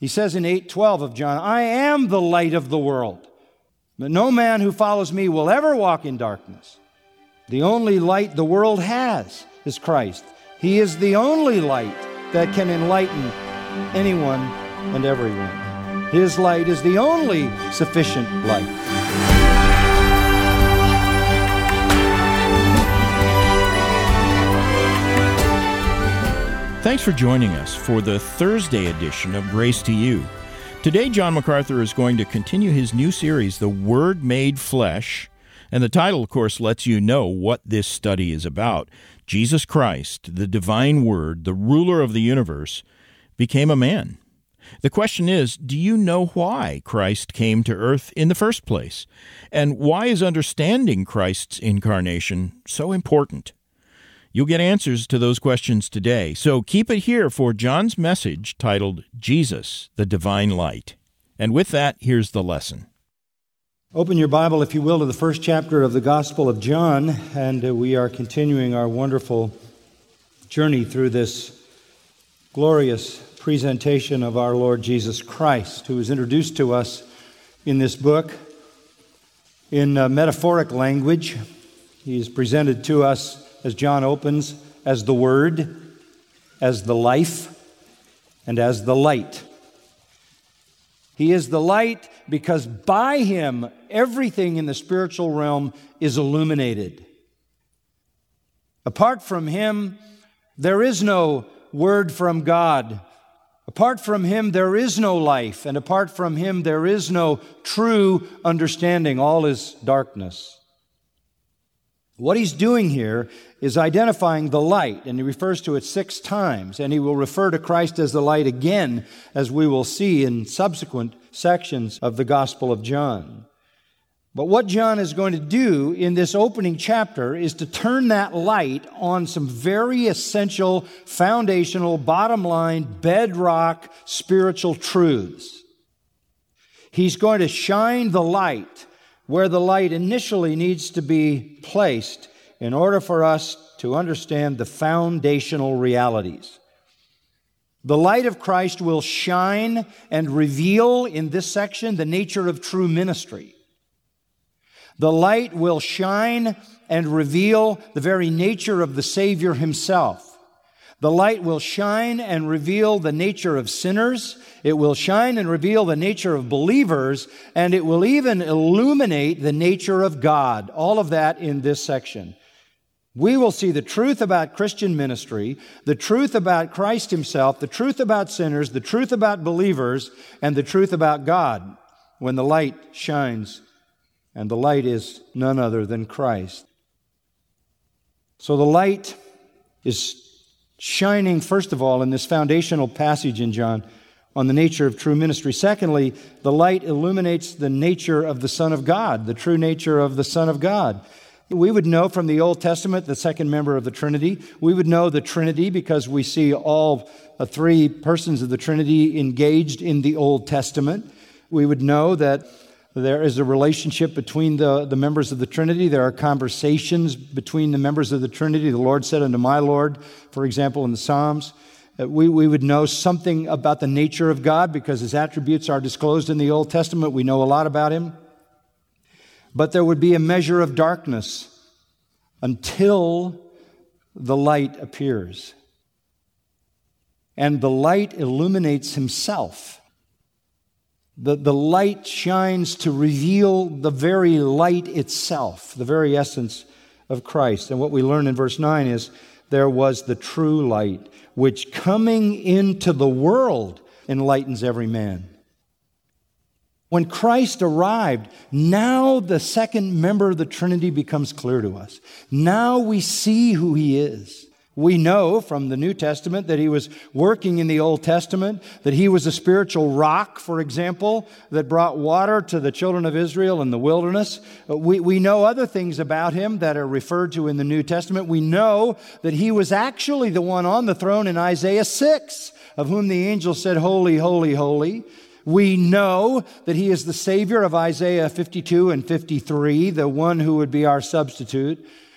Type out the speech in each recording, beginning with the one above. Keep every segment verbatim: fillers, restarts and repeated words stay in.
He says in eight twelve of John, I am the light of the world, but no man who follows me will ever walk in darkness. The only light the world has is Christ. He is the only light that can enlighten anyone and everyone. His light is the only sufficient light. Thanks for joining us for the Thursday edition of Grace to You. Today, John MacArthur is going to continue his new series, The Word Made Flesh, and the title, of course, lets you know what this study is about. Jesus Christ, the divine Word, the ruler of the universe, became a man. The question is, do you know why Christ came to earth in the first place? And why is understanding Christ's incarnation so important? You'll get answers to those questions today, so keep it here for John's message titled, Jesus, the Divine Light. And with that, here's the lesson. Open your Bible, if you will, to the first chapter of the Gospel of John, and uh, we are continuing our wonderful journey through this glorious presentation of our Lord Jesus Christ, who is introduced to us in this book in uh, metaphoric language. He is presented to us, as John opens, as the Word, as the life, and as the light. He is the light because by Him, everything in the spiritual realm is illuminated. Apart from Him, there is no word from God. Apart from Him, there is no life. And apart from Him, there is no true understanding. All is darkness. What he's doing here is identifying the light, and he refers to it six times, and he will refer to Christ as the light again, as we will see in subsequent sections of the Gospel of John. But what John is going to do in this opening chapter is to turn that light on some very essential, foundational, bottom line, bedrock spiritual truths. He's going to shine the light where the light initially needs to be placed in order for us to understand the foundational realities. The light of Christ will shine and reveal in this section the nature of true ministry. The light will shine and reveal the very nature of the Savior Himself. The light will shine and reveal the nature of sinners. It will shine and reveal the nature of believers, and it will even illuminate the nature of God. All of that in this section. We will see the truth about Christian ministry, the truth about Christ Himself, the truth about sinners, the truth about believers, and the truth about God when the light shines, and the light is none other than Christ. So the light is shining, first of all, in this foundational passage in John on the nature of true ministry. Secondly, the light illuminates the nature of the Son of God, the true nature of the Son of God. We would know from the Old Testament, the second member of the Trinity. We would know the Trinity because we see all uh, three persons of the Trinity engaged in the Old Testament. We would know that there is a relationship between the, the members of the Trinity. There are conversations between the members of the Trinity. The Lord said unto my Lord, for example, in the Psalms. Uh, we, we would know something about the nature of God because His attributes are disclosed in the Old Testament. We know a lot about Him. But there would be a measure of darkness until the light appears. And the light illuminates Himself. The, the light shines to reveal the very light itself, the very essence of Christ. And what we learn in verse nine is, there was the true light, which coming into the world enlightens every man. When Christ arrived, now the second member of the Trinity becomes clear to us. Now we see who He is. We know from the New Testament that He was working in the Old Testament, that He was a spiritual rock, for example, that brought water to the children of Israel in the wilderness. We, we know other things about Him that are referred to in the New Testament. We know that He was actually the one on the throne in Isaiah six, of whom the angel said, holy, holy, holy. We know that He is the Savior of Isaiah fifty-two and fifty-three, the one who would be our substitute.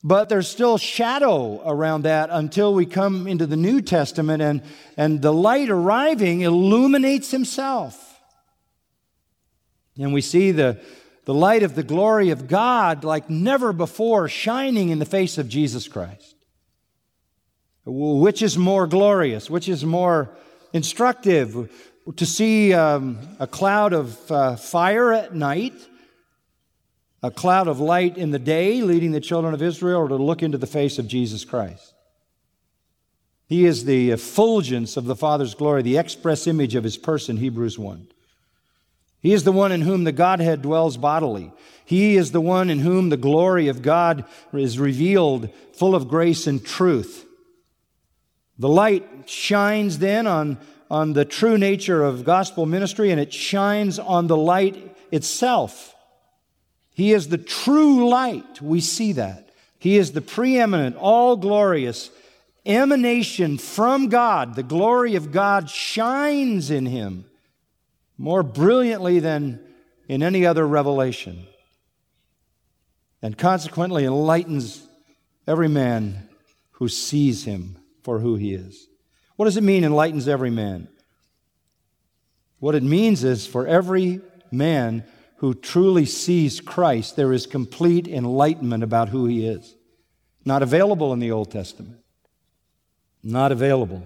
But there's still shadow around that until we come into the New Testament, and, and the light arriving illuminates himself. And we see the, the light of the glory of God like never before shining in the face of Jesus Christ. Which is more glorious? Which is more instructive? To see um, a cloud of uh, fire at night, a cloud of light in the day leading the children of Israel, or to look into the face of Jesus Christ? He is the effulgence of the Father's glory, the express image of His person, Hebrews one. He is the one in whom the Godhead dwells bodily. He is the one in whom the glory of God is revealed, full of grace and truth. The light shines then on, on the true nature of gospel ministry, and it shines on the light itself. He is the true light. We see that. He is the preeminent, all-glorious emanation from God. The glory of God shines in Him more brilliantly than in any other revelation, and consequently enlightens every man who sees Him for who He is. What does it mean, enlightens every man? What it means is, for every man who truly sees Christ, there is complete enlightenment about who He is. Not available in the Old Testament. Not available.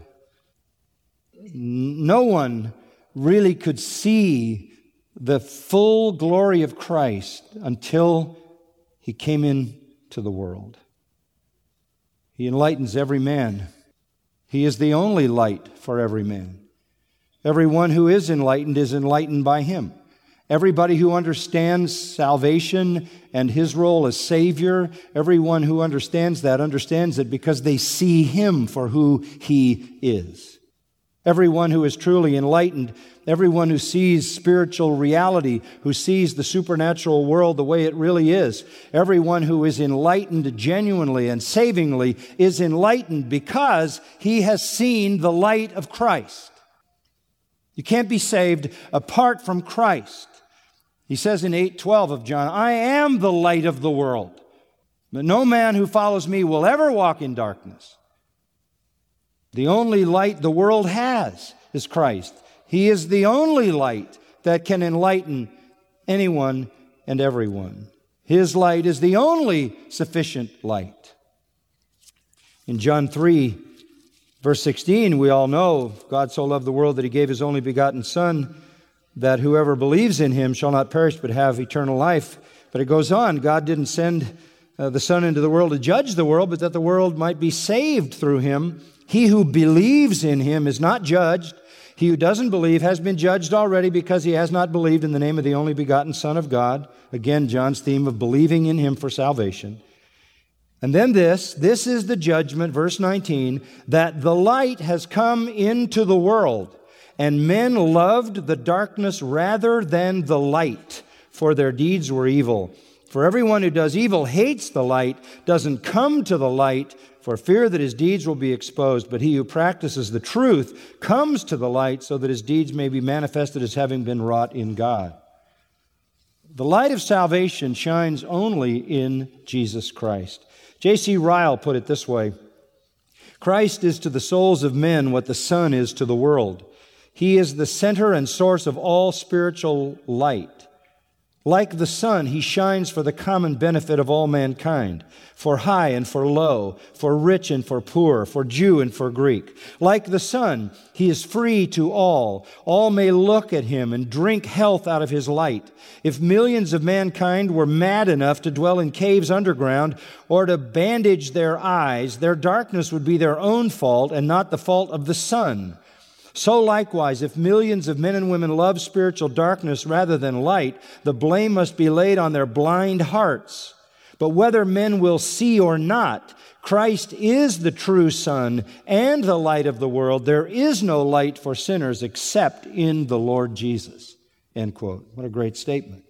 No one really could see the full glory of Christ until He came into the world. He enlightens every man. He is the only light for every man. Everyone who is enlightened is enlightened by Him. Everybody who understands salvation and His role as Savior, everyone who understands that understands it because they see Him for who He is. Everyone who is truly enlightened, everyone who sees spiritual reality, who sees the supernatural world the way it really is, everyone who is enlightened genuinely and savingly is enlightened because he has seen the light of Christ. You can't be saved apart from Christ. He says in eight twelve of John, I am the light of the world, but no man who follows me will ever walk in darkness. The only light the world has is Christ. He is the only light that can enlighten anyone and everyone. His light is the only sufficient light. In John three, verse sixteen, we all know, God so loved the world that He gave His only begotten Son, that whoever believes in Him shall not perish but have eternal life. But it goes on, God didn't send uh, the Son into the world to judge the world, but that the world might be saved through Him. He who believes in Him is not judged. He who doesn't believe has been judged already because he has not believed in the name of the only begotten Son of God. Again, John's theme of believing in Him for salvation. And then this, this is the judgment, verse nineteen, that the light has come into the world, and men loved the darkness rather than the light, for their deeds were evil. For everyone who does evil hates the light, doesn't come to the light, for fear that his deeds will be exposed. But he who practices the truth comes to the light, so that his deeds may be manifested as having been wrought in God. The light of salvation shines only in Jesus Christ. J C Ryle put it this way: Christ is to the souls of men what the sun is to the world. He is the center and source of all spiritual light. Like the sun, He shines for the common benefit of all mankind, for high and for low, for rich and for poor, for Jew and for Greek. Like the sun, He is free to all. All may look at Him and drink health out of His light. If millions of mankind were mad enough to dwell in caves underground or to bandage their eyes, their darkness would be their own fault and not the fault of the sun. So likewise, if millions of men and women love spiritual darkness rather than light, the blame must be laid on their blind hearts. But whether men will see or not, Christ is the true sun and the light of the world. There is no light for sinners except in the Lord Jesus. End quote. What a great statement.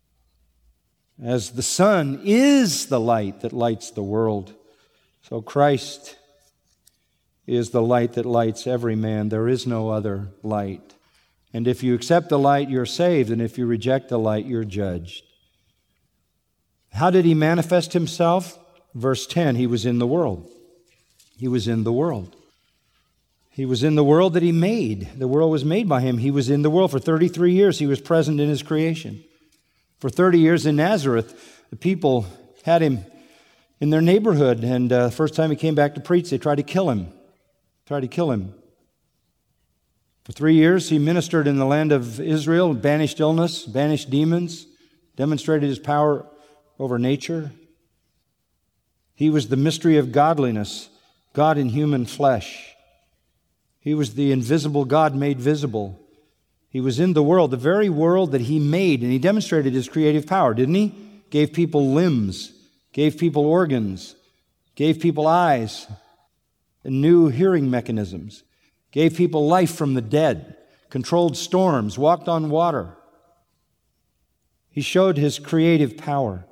As the sun is the light that lights the world, so Christ is the light that lights every man. There is no other light. And if you accept the light, you're saved. And if you reject the light, you're judged. How did He manifest Himself? Verse ten, he was in the world. He was in the world. He was in the world that he made. The world was made by him. He was in the world. For thirty-three years, he was present in his creation. For thirty years in Nazareth, the people had him in their neighborhood, and uh, the first time he came back to preach, they tried to kill him. Tried to kill him. For three years, he ministered in the land of Israel, banished illness, banished demons, demonstrated his power over nature. He was the mystery of godliness, God in human flesh. He was the invisible God made visible. He was in the world, the very world that he made, and he demonstrated his creative power, didn't he? Gave people limbs, gave people organs, gave people eyes, and new hearing mechanisms, gave people life from the dead, controlled storms, walked on water. He showed his creative power.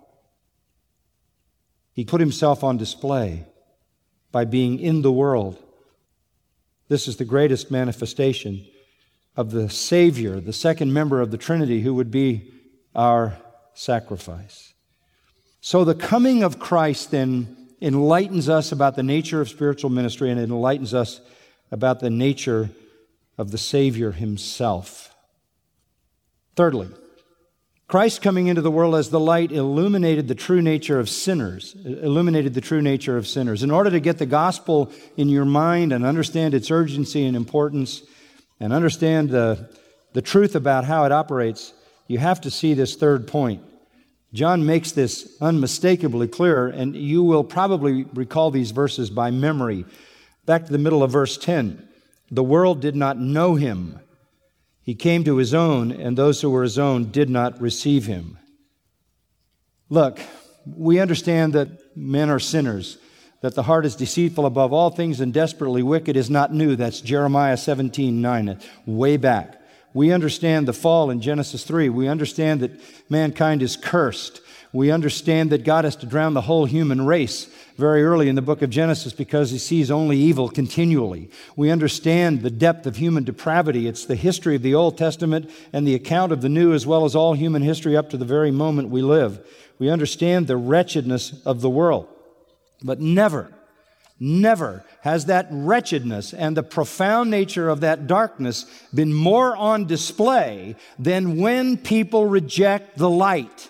He put himself on display by being in the world. This is the greatest manifestation of the Savior, the second member of the Trinity, who would be our sacrifice. So the coming of Christ then enlightens us about the nature of spiritual ministry, and it enlightens us about the nature of the Savior himself. Thirdly, Christ coming into the world as the light illuminated the true nature of sinners, illuminated the true nature of sinners. In order to get the gospel in your mind and understand its urgency and importance and understand the, the truth about how it operates, you have to see this third point. John makes this unmistakably clear, and you will probably recall these verses by memory. Back to the middle of verse ten. The world did not know him. He came to his own, and those who were his own did not receive him. Look, we understand that men are sinners, that the heart is deceitful above all things and desperately wicked is not new. That's Jeremiah seventeen nine, way back. We understand the fall in Genesis three. We understand that mankind is cursed. We understand that God has to drown the whole human race very early in the book of Genesis because he sees only evil continually. We understand the depth of human depravity. It's the history of the Old Testament and the account of the New, as well as all human history up to the very moment we live. We understand the wretchedness of the world. But never, never has that wretchedness and the profound nature of that darkness been more on display than when people reject the light.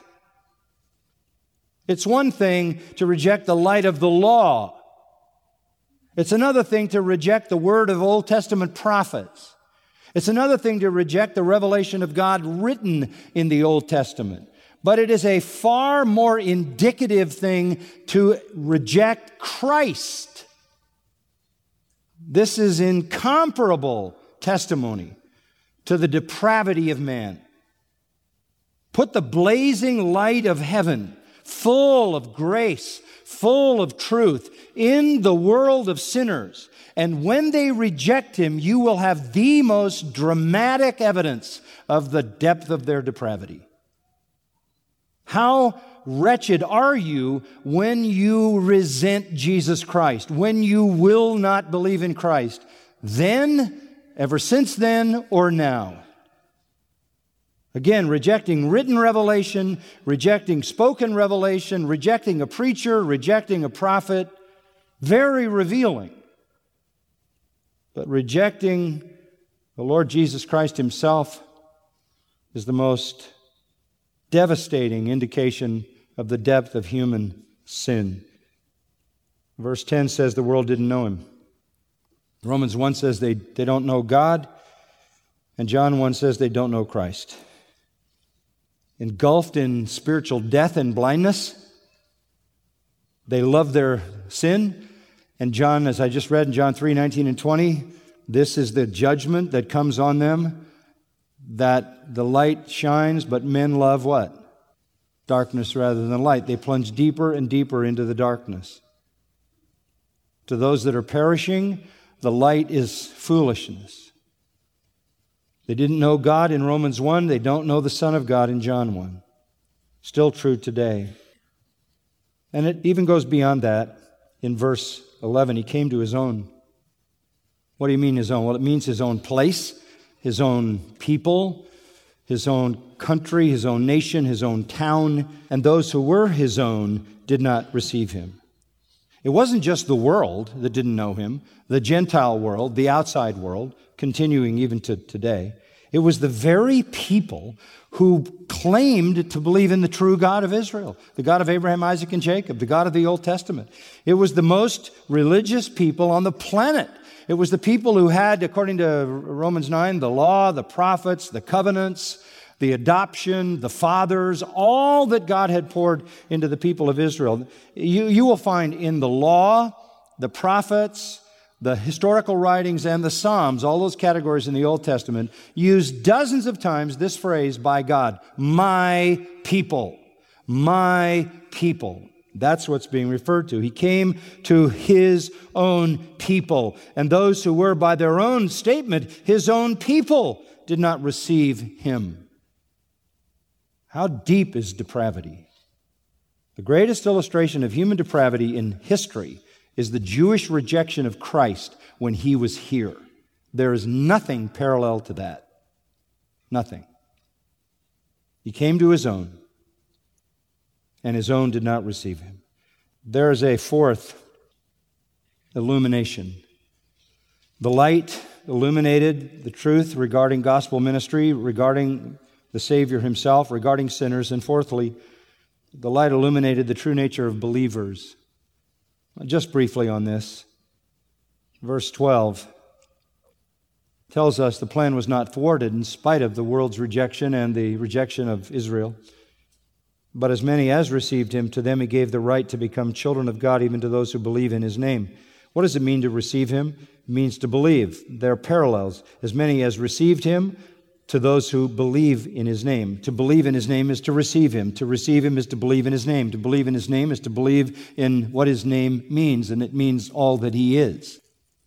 It's one thing to reject the light of the law. It's another thing to reject the word of Old Testament prophets. It's another thing to reject the revelation of God written in the Old Testament. But it is a far more indicative thing to reject Christ. This is incomparable testimony to the depravity of man. Put the blazing light of heaven, full of grace, full of truth, in the world of sinners. And when they reject him, you will have the most dramatic evidence of the depth of their depravity. How wretched are you when you resent Jesus Christ, when you will not believe in Christ? Then, ever since then, or now? Again, rejecting written revelation, rejecting spoken revelation, rejecting a preacher, rejecting a prophet, very revealing. But rejecting the Lord Jesus Christ himself is the most devastating indication of the depth of human sin. Verse ten says the world didn't know him. Romans one says they, they don't know God, and John one says they don't know Christ. Engulfed in spiritual death and blindness, they love their sin. And John, as I just read in John three nineteen and twenty, this is the judgment that comes on them, that the light shines, but men love what? Darkness rather than light. They plunge deeper and deeper into the darkness. To those that are perishing, the light is foolishness. They didn't know God in Romans one. They don't know the Son of God in John one. Still true today. And it even goes beyond that. In verse eleven, he came to his own. What do you mean his own? Well, it means his own place, his own people, his own country, his own nation, his own town. And those who were his own did not receive him. It wasn't just the world that didn't know him, the Gentile world, the outside world, continuing even to today. It was the very people who claimed to believe in the true God of Israel, the God of Abraham, Isaac, and Jacob, the God of the Old Testament. It was the most religious people on the planet. It was the people who had, according to Romans nine, the law, the prophets, the covenants, the adoption, the fathers, all that God had poured into the people of Israel. You, you will find in the law, the prophets, the historical writings, and the Psalms, all those categories in the Old Testament, use dozens of times this phrase by God, my people, my people. That's what's being referred to. He came to His own people, and those who were, by their own statement, His own people, did not receive Him. How deep is depravity? The greatest illustration of human depravity in history is the Jewish rejection of Christ when He was here. There is nothing parallel to that. Nothing. He came to His own, and His own did not receive Him. There is a fourth illumination. The light illuminated the truth regarding gospel ministry, regarding the Savior Himself, regarding sinners, and fourthly, the light illuminated the true nature of believers. Just briefly on this, verse twelve tells us the plan was not thwarted in spite of the world's rejection and the rejection of Israel. But as many as received Him, to them He gave the right to become children of God, even to those who believe in His name. What does it mean to receive Him? It means to believe. There are parallels. As many as received Him, to those who believe in His name. To believe in His name is to receive Him. To receive Him is to believe in His name. To believe in His name is to believe in what His name means, and it means all that He is.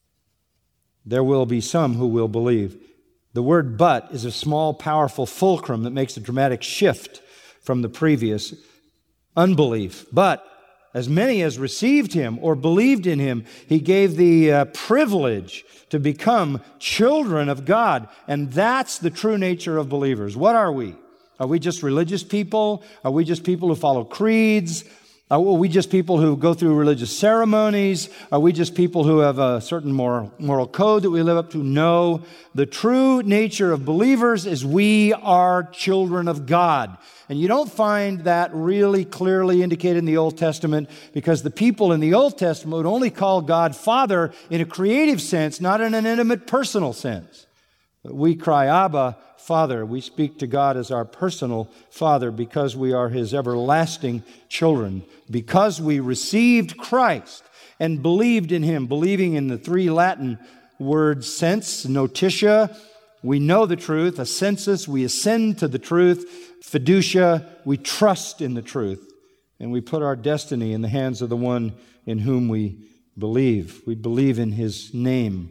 There will be some who will believe. The word but is a small, powerful fulcrum that makes a dramatic shift from the previous unbelief. But as many as received Him or believed in Him, He gave the uh, privilege to become children of God. And that's the true nature of believers. What are we? Are we just religious people? Are we just people who follow creeds? Are we just people who go through religious ceremonies? Are we just people who have a certain moral, moral code that we live up to? No. The true nature of believers is we are children of God. And you don't find that really clearly indicated in the Old Testament, because the people in the Old Testament would only call God Father in a creative sense, not in an intimate, personal sense. But we cry, Abba, Father. We speak to God as our personal Father because we are His everlasting children. Because we received Christ and believed in Him, believing in the three Latin words sense, notitia, we know the truth, ascensus, we ascend to the truth, fiducia, we trust in the truth, and we put our destiny in the hands of the one in whom we believe. We believe in His name.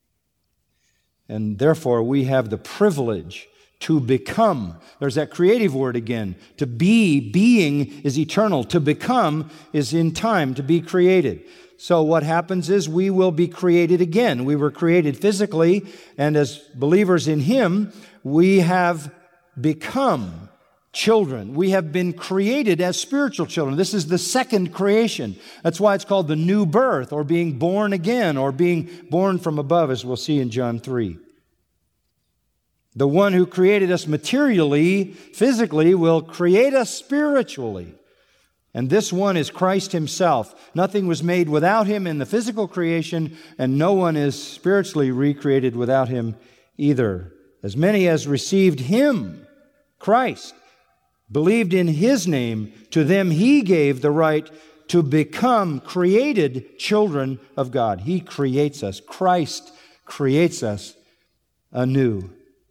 And therefore, we have the privilege to become. There's that creative word again. To be, being is eternal. To become is in time, to be created. So what happens is we will be created again. We were created physically, and as believers in Him, we have become children. We have been created as spiritual children. This is the second creation. That's why it's called the new birth, or being born again, or being born from above, as we'll see in John three. The one who created us materially, physically, will create us spiritually. And this one is Christ Himself. Nothing was made without Him in the physical creation, and no one is spiritually recreated without Him either. As many as received Him, Christ, believed in His name, to them He gave the right to become created children of God. He creates us. Christ creates us anew.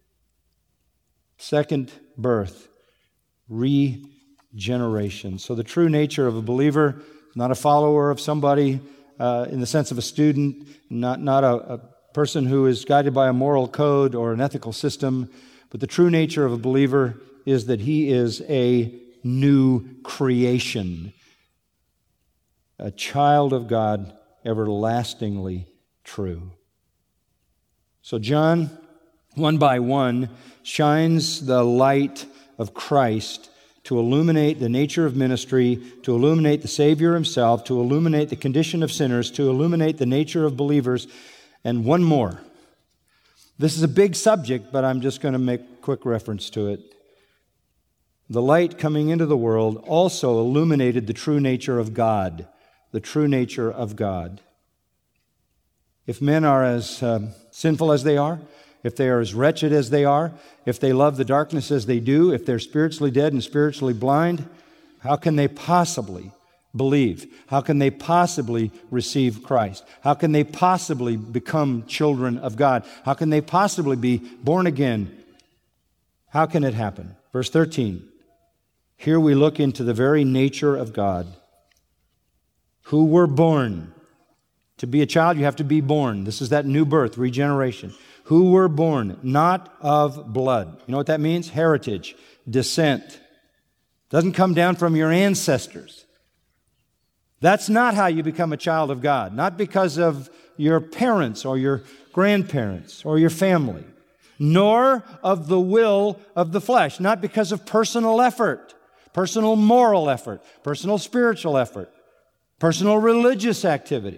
Second birth, regeneration. So the true nature of a believer, not a follower of somebody uh, in the sense of a student, not, not a, a person who is guided by a moral code or an ethical system, but the true nature of a believer is that he is a new creation, a child of God, everlastingly true. So John, one by one, shines the light of Christ to illuminate the nature of ministry, to illuminate the Savior himself, to illuminate the condition of sinners, to illuminate the nature of believers, and one more. This is a big subject, but I'm just going to make quick reference to it. The light coming into the world also illuminated the true nature of God, the true nature of God. If men are as um, sinful as they are, if they are as wretched as they are, if they love the darkness as they do, if they're spiritually dead and spiritually blind, how can they possibly believe? How can they possibly receive Christ? How can they possibly become children of God? How can they possibly be born again? How can it happen? Verse thirteen. Here we look into the very nature of God, who were born. To be a child, you have to be born. This is that new birth, regeneration. Who were born not of blood. You know what that means? Heritage, descent. Doesn't come down from your ancestors. That's not how you become a child of God. Not because of your parents or your grandparents or your family. Nor of the will of the flesh. Not because of personal effort, personal moral effort, personal spiritual effort, personal religious activity.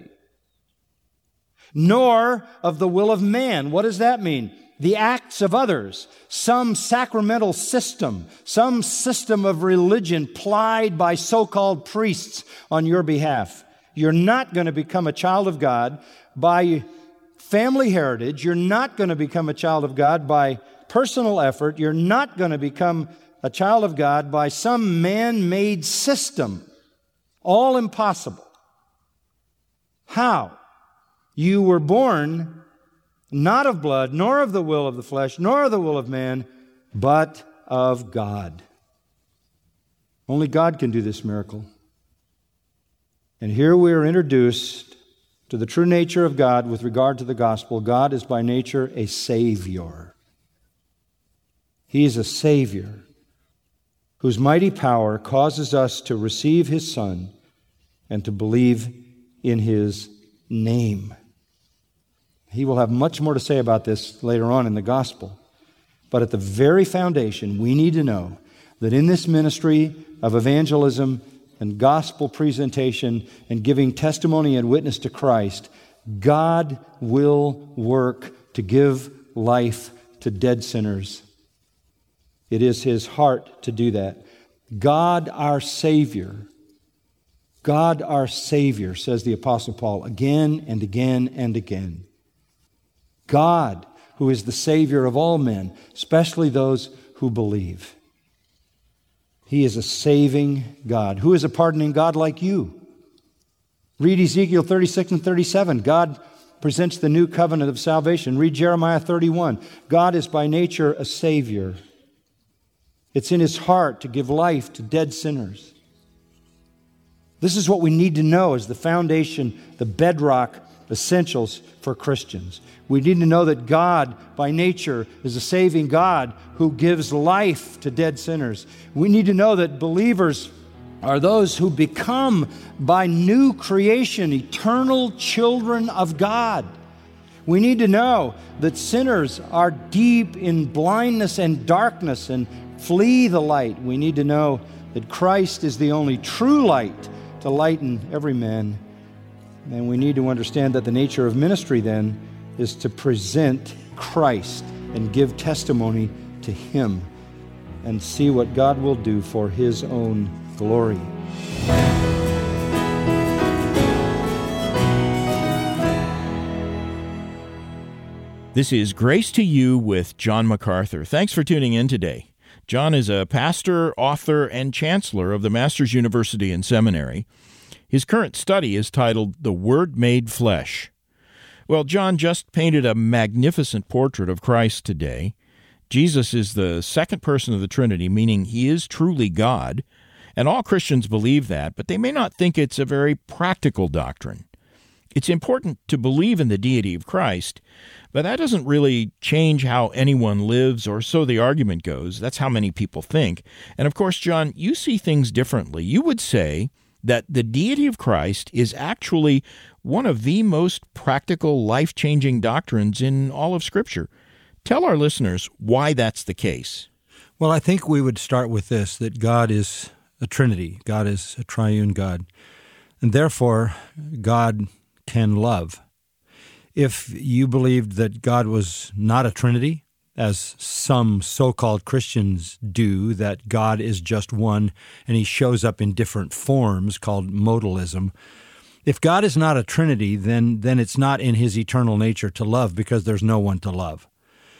Nor of the will of man. What does that mean? The acts of others, some sacramental system, some system of religion plied by so-called priests on your behalf. You're not going to become a child of God by family heritage. You're not going to become a child of God by personal effort. You're not going to become a child of God by some man-made system. All impossible. How? You were born not of blood, nor of the will of the flesh, nor of the will of man, but of God. Only God can do this miracle. And here we are introduced to the true nature of God with regard to the gospel. God is by nature a Savior. He is a Savior whose mighty power causes us to receive His Son and to believe in His name. He will have much more to say about this later on in the gospel. But at the very foundation, we need to know that in this ministry of evangelism and gospel presentation and giving testimony and witness to Christ, God will work to give life to dead sinners. It is His heart to do that. God our Savior, God our Savior, says the Apostle Paul again and again and again. God, who is the Savior of all men, especially those who believe. He is a saving God. Who is a pardoning God like you? Read Ezekiel thirty-six and thirty-seven. God presents the new covenant of salvation. Read Jeremiah thirty-one. God is by nature a Savior. It's in His heart to give life to dead sinners. This is what we need to know as the foundation, the bedrock essentials for Christians. We need to know that God, by nature, is a saving God who gives life to dead sinners. We need to know that believers are those who become, by new creation, eternal children of God. We need to know that sinners are deep in blindness and darkness and flee the light. We need to know that Christ is the only true light to lighten every man. And we need to understand that the nature of ministry then is to present Christ and give testimony to Him and see what God will do for His own glory. This is Grace to You with John MacArthur. Thanks for tuning in today. John is a pastor, author, and chancellor of the Masters University and Seminary. His current study is titled The Word Made Flesh. Well, John just painted a magnificent portrait of Christ today. Jesus is the second person of the Trinity, meaning He is truly God, and all Christians believe that, but they may not think it's a very practical doctrine. It's important to believe in the deity of Christ, but that doesn't really change how anyone lives, or so the argument goes. That's how many people think. And of course, John, you see things differently. You would say that the deity of Christ is actually one of the most practical, life-changing doctrines in all of Scripture. Tell our listeners why that's the case. Well, I think we would start with this, that God is a Trinity. God is a triune God. And therefore, God can love. If you believed that God was not a Trinity, as some so-called Christians do, that God is just one and he shows up in different forms called modalism, if God is not a Trinity, then, then it's not in his eternal nature to love because there's no one to love.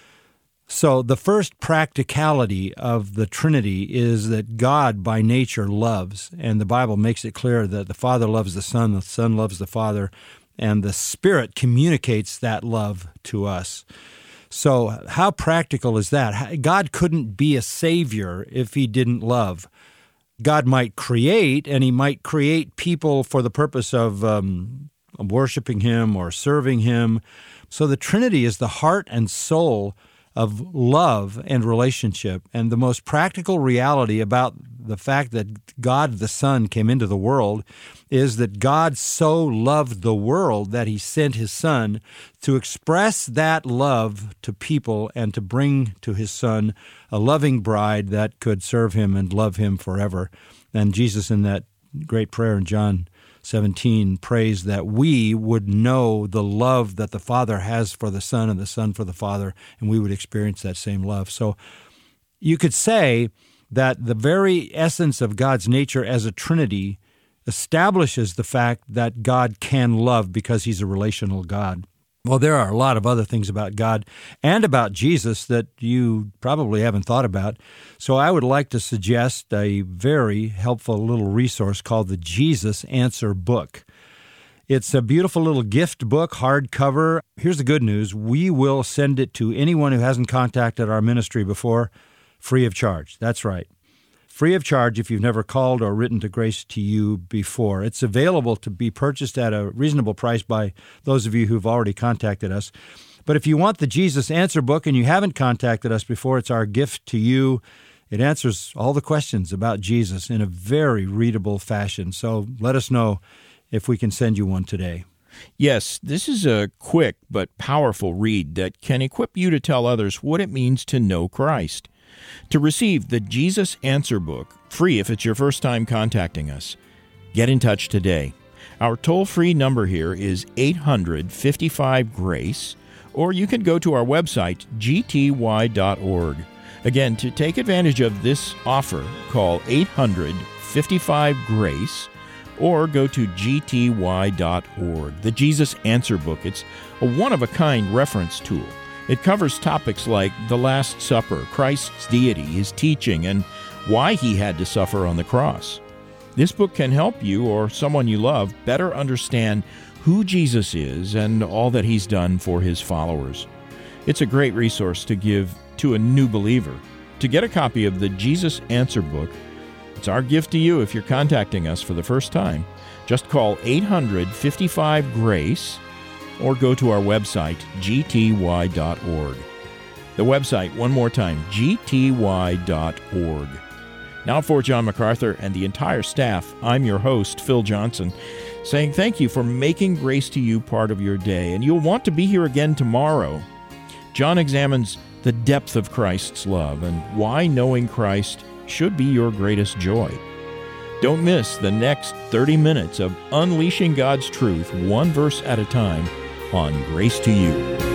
So the first practicality of the Trinity is that God by nature loves, and the Bible makes it clear that the Father loves the Son, the Son loves the Father, and the Spirit communicates that love to us. So how practical is that? God couldn't be a Savior if he didn't love. God might create, and he might create people for the purpose of um, worshiping him or serving him. So the Trinity is the heart and soul of love and relationship. And the most practical reality about the fact that God the Son came into the world is that God so loved the world that he sent his Son to express that love to people and to bring to his Son a loving bride that could serve him and love him forever. And Jesus, in that great prayer in John seventeen, prays that we would know the love that the Father has for the Son and the Son for the Father, and we would experience that same love. So you could say that the very essence of God's nature as a Trinity establishes the fact that God can love because he's a relational God. Well, there are a lot of other things about God and about Jesus that you probably haven't thought about. So I would like to suggest a very helpful little resource called the Jesus Answer Book. It's a beautiful little gift book, hardcover. Here's the good news. We will send it to anyone who hasn't contacted our ministry before, free of charge. That's right. Free of charge if you've never called or written to Grace to You before. It's available to be purchased at a reasonable price by those of you who've already contacted us. But if you want the Jesus Answer Book and you haven't contacted us before, it's our gift to you. It answers all the questions about Jesus in a very readable fashion. So let us know if we can send you one today. Yes, this is a quick but powerful read that can equip you to tell others what it means to know Christ. To receive the Jesus Answer Book, free if it's your first time contacting us, get in touch today. Our toll-free number here is eight hundred, fifty-five, GRACE, or you can go to our website, g t y dot org. Again, to take advantage of this offer, call eight hundred, fifty-five, GRACE, or go to g t y dot org. The Jesus Answer Book, it's a one-of-a-kind reference tool. It covers topics like the Last Supper, Christ's deity, his teaching, and why he had to suffer on the cross. This book can help you or someone you love better understand who Jesus is and all that he's done for his followers. It's a great resource to give to a new believer. To get a copy of the Jesus Answer Book, it's our gift to you if you're contacting us for the first time. Just call eight hundred, fifty-five, GRACE, or go to our website, g t y dot org. The website, one more time, g t y dot org. Now for John MacArthur and the entire staff, I'm your host, Phil Johnson, saying thank you for making Grace to You part of your day, and you'll want to be here again tomorrow. John examines the depth of Christ's love and why knowing Christ should be your greatest joy. Don't miss the next thirty minutes of unleashing God's truth, one verse at a time, on Grace to You.